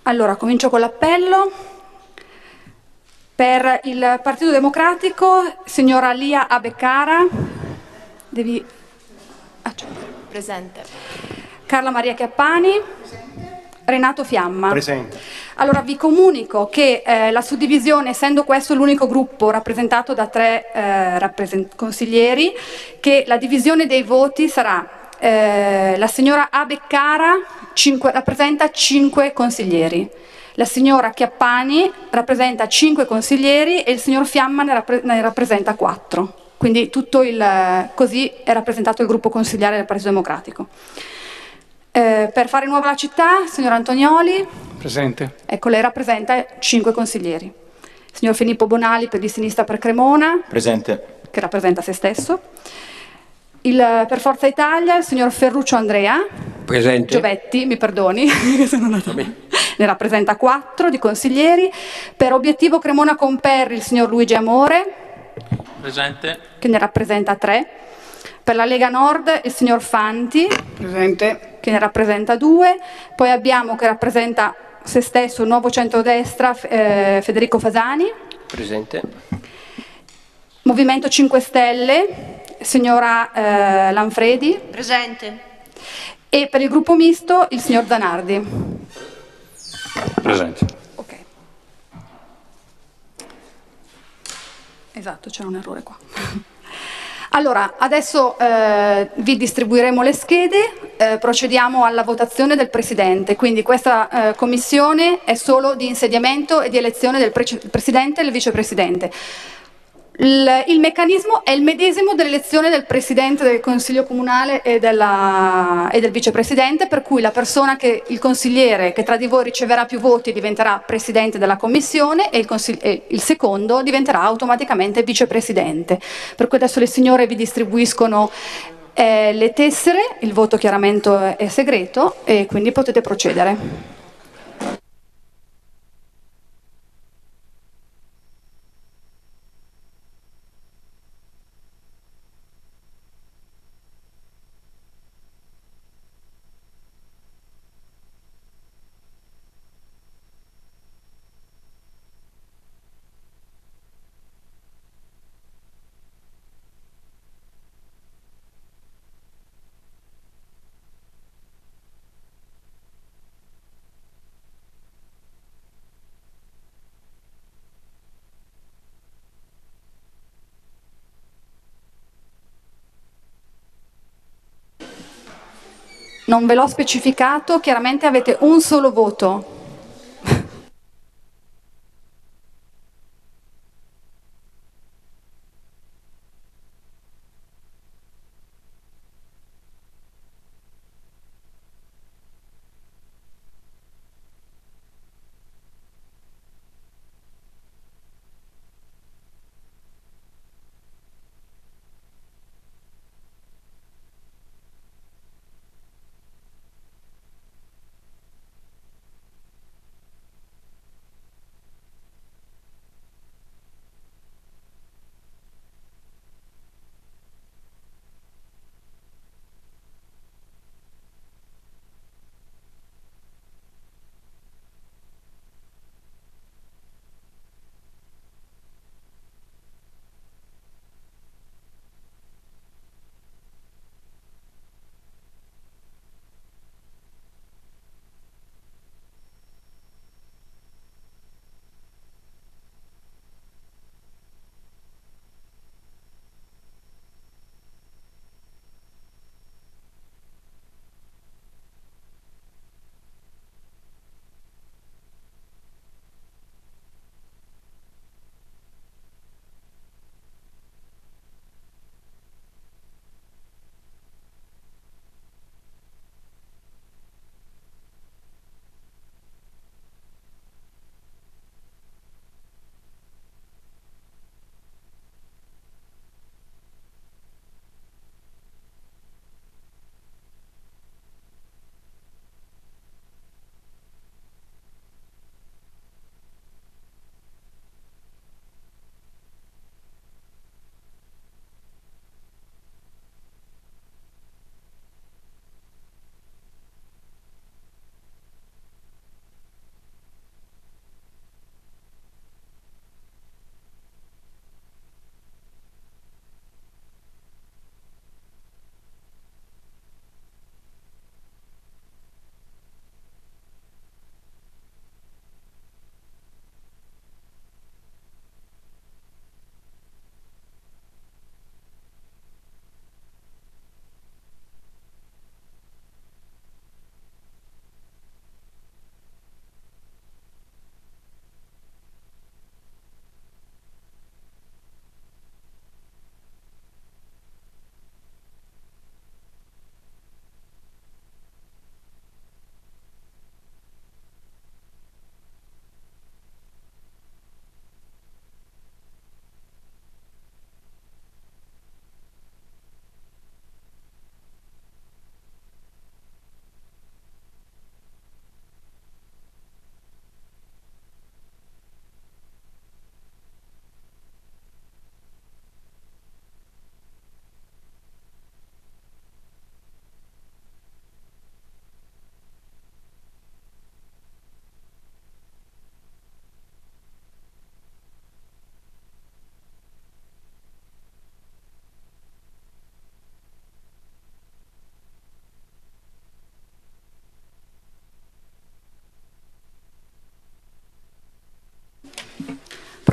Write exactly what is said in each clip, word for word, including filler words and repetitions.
Allora, comincio con l'appello. Per il Partito Democratico, signora Lia Abekara. Devi accendere. Presente. Carla Maria Chiappani. Presente. Renato Fiamma. Presente. Allora, vi comunico che eh, la suddivisione, essendo questo l'unico gruppo rappresentato da tre eh, rappresent- consiglieri, che la divisione dei voti sarà eh, la signora Abekara cinque, rappresenta cinque consiglieri, la signora Chiappani rappresenta cinque consiglieri e il signor Fiamma ne, rappre- ne rappresenta quattro. Quindi tutto il, così è rappresentato il gruppo consigliare del Partito Democratico. Eh, per fare nuova la città, signor Antonioli. Presente. Ecco, lei rappresenta cinque consiglieri. Signor Filippo Bonali per di Sinistra per Cremona. Presente. Che rappresenta se stesso. Il, per Forza Italia, il signor Ferruccio Andrea. Presente. Giovetti, mi perdoni, ne rappresenta quattro di consiglieri. Per Obiettivo Cremona Comperri, il signor Luigi Amore. Presente. Che ne rappresenta tre. Per la Lega Nord il signor Fanti. Presente. Che ne rappresenta due. Poi abbiamo che rappresenta se stesso il Nuovo Centrodestra eh, Federico Fasani. Presente. Movimento cinque Stelle, signora eh, Lanfredi. Presente. E per il gruppo misto il signor Zanardi. Presente. Ok. Esatto, c'era un errore qua. Allora, adesso eh, vi distribuiremo le schede, eh, procediamo alla votazione del Presidente, quindi questa eh, commissione è solo di insediamento e di elezione del pre- Presidente e del Vicepresidente. Il, il meccanismo è il medesimo dell'elezione del Presidente del Consiglio Comunale e, della, e del Vicepresidente, per cui la persona che, il consigliere che tra di voi riceverà più voti diventerà Presidente della Commissione e il, consigli- e il secondo diventerà automaticamente Vicepresidente. Per cui adesso le signore vi distribuiscono eh, le tessere, il voto chiaramente è segreto e quindi potete procedere. Non ve l'ho specificato, chiaramente avete un solo voto.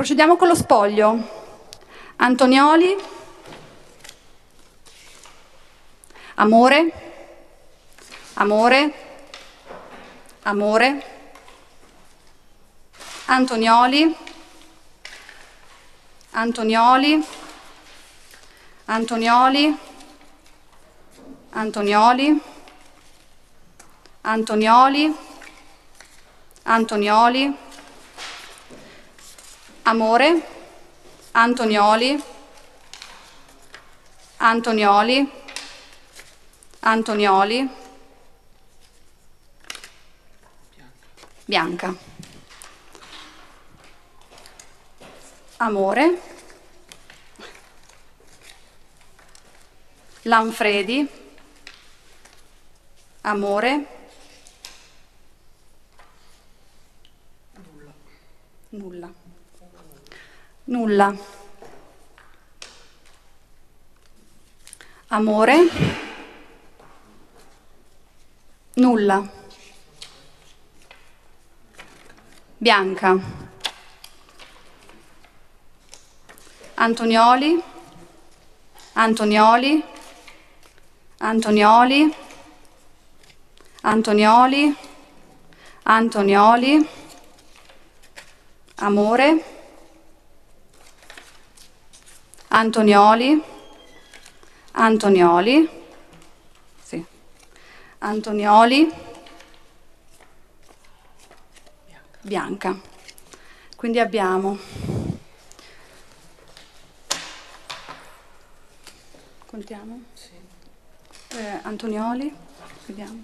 Procediamo con lo spoglio. Antonioli, Amore, Amore, Amore, Antonioli, Antonioli, Antonioli, Antonioli, Antonioli, Antonioli, Amore, Antonioli, Antonioli, Antonioli, Bianca, Amore, Lanfredi, Amore, nulla, nulla, Amore, nulla, Bianca, Antonioli, Antonioli, Antonioli, Antonioli, Antonioli, Amore, Antonioli, Antonioli, sì, Antonioli, Bianca. Quindi abbiamo contiamo? Sì. Eh, Antonioli, vediamo.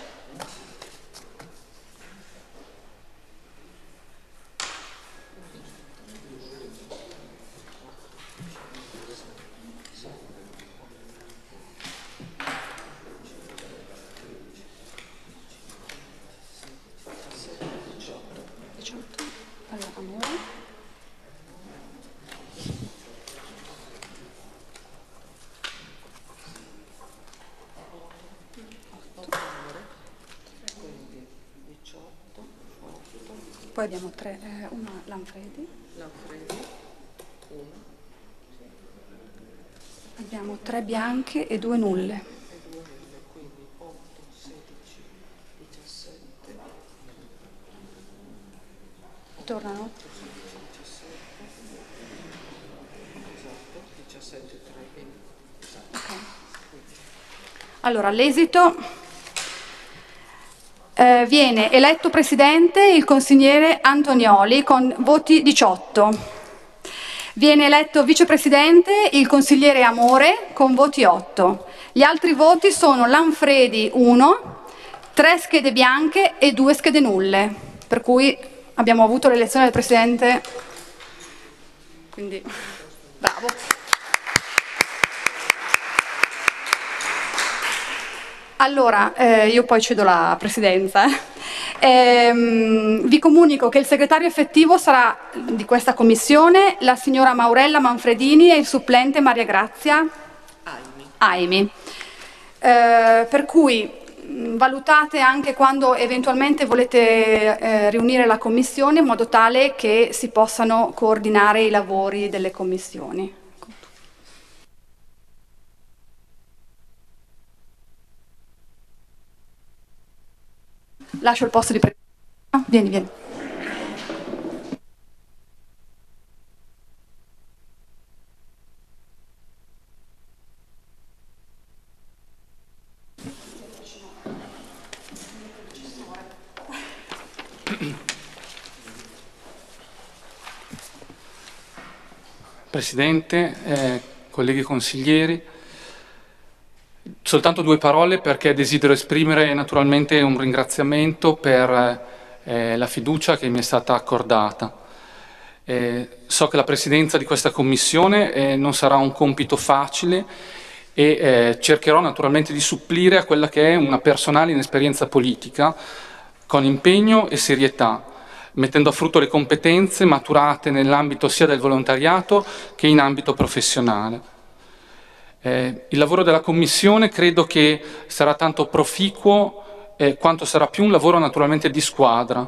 Allora, Amore. Poi abbiamo tre, eh, una Lanfredi. Lanfredi, uno. Abbiamo tre bianche e due nulle. E due nulle, quindi otto, sedici, diciassette. Tornano? Esatto, diciassette, tre, esatto. Ok. Allora, l'esito... Eh, viene eletto presidente il consigliere Antonioli con voti diciotto. Viene eletto vicepresidente il consigliere Amore con voti otto. Gli altri voti sono Lanfredi uno, tre schede bianche e due schede nulle. Per cui abbiamo avuto l'elezione del presidente. Quindi, bravo. Allora, eh, io poi cedo la presidenza. Ehm, vi comunico che il segretario effettivo sarà di questa commissione la signora Maurella Manfredini e il supplente Maria Grazia Aimi. Aimi. Eh, per cui mh, valutate anche quando eventualmente volete eh, riunire la commissione in modo tale che si possano coordinare i lavori delle commissioni. Lascio il posto di presidenza. Vieni, vieni. Presidente, eh, colleghi consiglieri, soltanto due parole perché desidero esprimere naturalmente un ringraziamento per eh, la fiducia che mi è stata accordata. Eh, so che la presidenza di questa commissione eh, non sarà un compito facile e eh, cercherò naturalmente di supplire a quella che è una personale inesperienza politica con impegno e serietà, mettendo a frutto le competenze maturate nell'ambito sia del volontariato che in ambito professionale. Eh, il lavoro della Commissione credo che sarà tanto proficuo eh, quanto sarà più un lavoro naturalmente di squadra,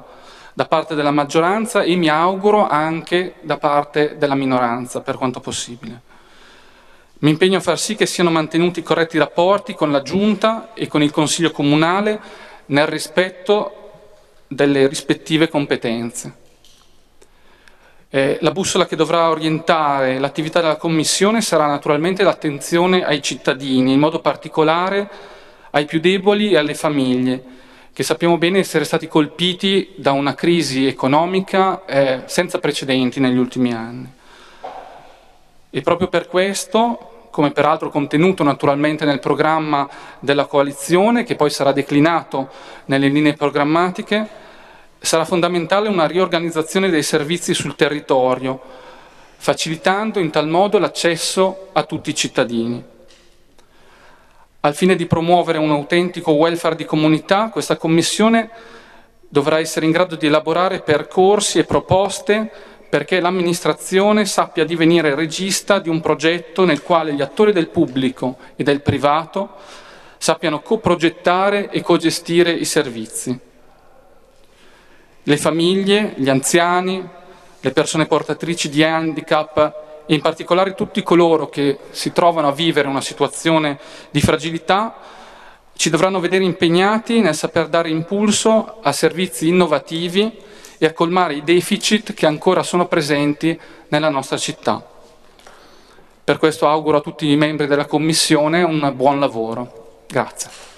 da parte della maggioranza e mi auguro anche da parte della minoranza, per quanto possibile. Mi impegno a far sì che siano mantenuti corretti rapporti con la Giunta e con il Consiglio Comunale nel rispetto delle rispettive competenze. Eh, la bussola che dovrà orientare l'attività della Commissione sarà naturalmente l'attenzione ai cittadini, in modo particolare ai più deboli e alle famiglie, che sappiamo bene essere stati colpiti da una crisi economica eh, senza precedenti negli ultimi anni. E proprio per questo, come peraltro contenuto naturalmente nel programma della coalizione, che poi sarà declinato nelle linee programmatiche, sarà fondamentale una riorganizzazione dei servizi sul territorio, facilitando in tal modo l'accesso a tutti i cittadini. Al fine di promuovere un autentico welfare di comunità, questa Commissione dovrà essere in grado di elaborare percorsi e proposte perché l'amministrazione sappia divenire regista di un progetto nel quale gli attori del pubblico e del privato sappiano coprogettare e cogestire i servizi. Le famiglie, gli anziani, le persone portatrici di handicap e in particolare tutti coloro che si trovano a vivere una situazione di fragilità ci dovranno vedere impegnati nel saper dare impulso a servizi innovativi e a colmare i deficit che ancora sono presenti nella nostra città. Per questo auguro a tutti i membri della Commissione un buon lavoro. Grazie.